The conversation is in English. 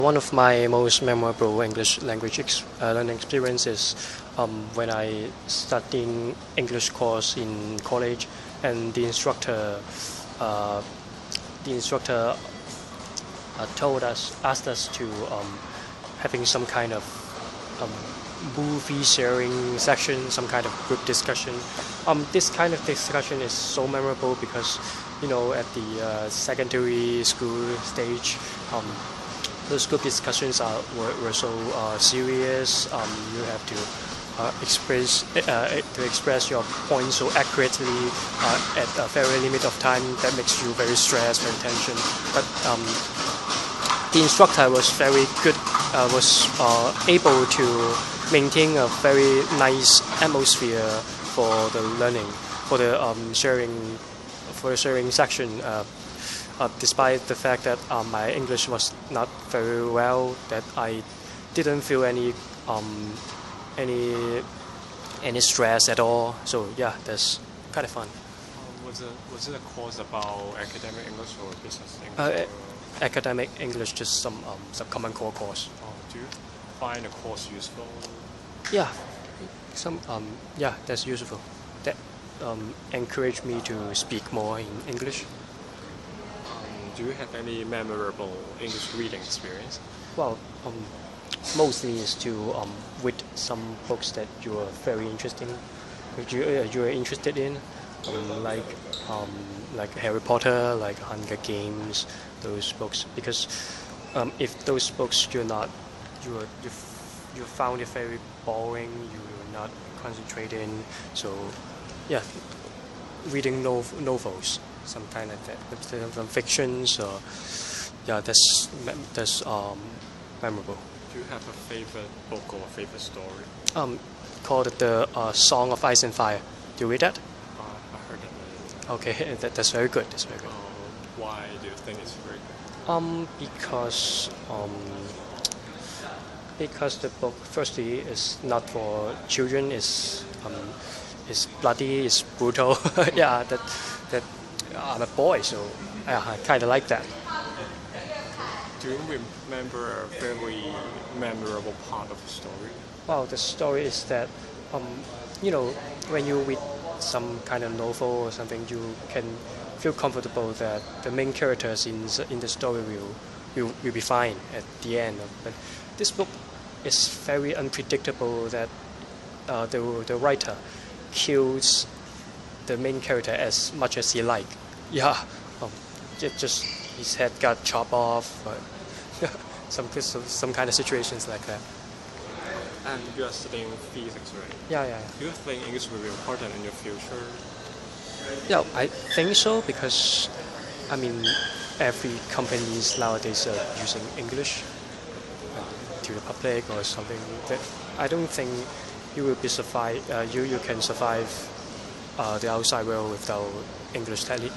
One of my most memorable English language learning experiences when I studying English course in college, and uh, the instructor asked us to having some kind of um, movie sharing section, some kind of group discussion. This kind of discussion is so memorable because, at the secondary school stage, those group discussions were so serious. You have to express your point so accurately at a very limit of time. That makes you very stressed, very tension. But the instructor was very good. Was able to maintain a very nice atmosphere for the learning, for the sharing section. Despite the fact that my English was not very well, that I didn't feel any stress at all. So yeah, that's kind of fun. Was it a course about academic English or business English? Academic English, just some common core course. Do you find the course useful? Yeah, that's useful. That encouraged me to speak more in English. Do you have any memorable English reading experience? Well, mostly is to read some books that you are very interesting, which you are interested in, like Harry Potter, like Hunger Games, those books. Because if those books you found it very boring, you're not concentrating. So yeah, reading novels, some kind like that, some fictions. Yeah, that's memorable. Do you have a favorite book or a favorite story? Called the Song of Ice and Fire. Do you read that? I heard it. Okay, that's very good. That's very good. Why do you think it's very good? Because the book, firstly, is not for children. Is bloody. It's brutal. Yeah, that I'm a boy, so I kind of like that. Do you remember a very memorable part of the story? Well, the story is that, when you read some kind of novel or something, you can feel comfortable that the main characters in the story will be fine at the end. But this book is very unpredictable. That the writer kills the main character as much as he like. Yeah, just his head got chopped off. Some kind of situations like that. And you are studying physics, right? Yeah. Do you think English will be important in your future? Yeah, I think so, because every companies nowadays are using English to the public or something. That I don't think you will be you can survive the outside world without English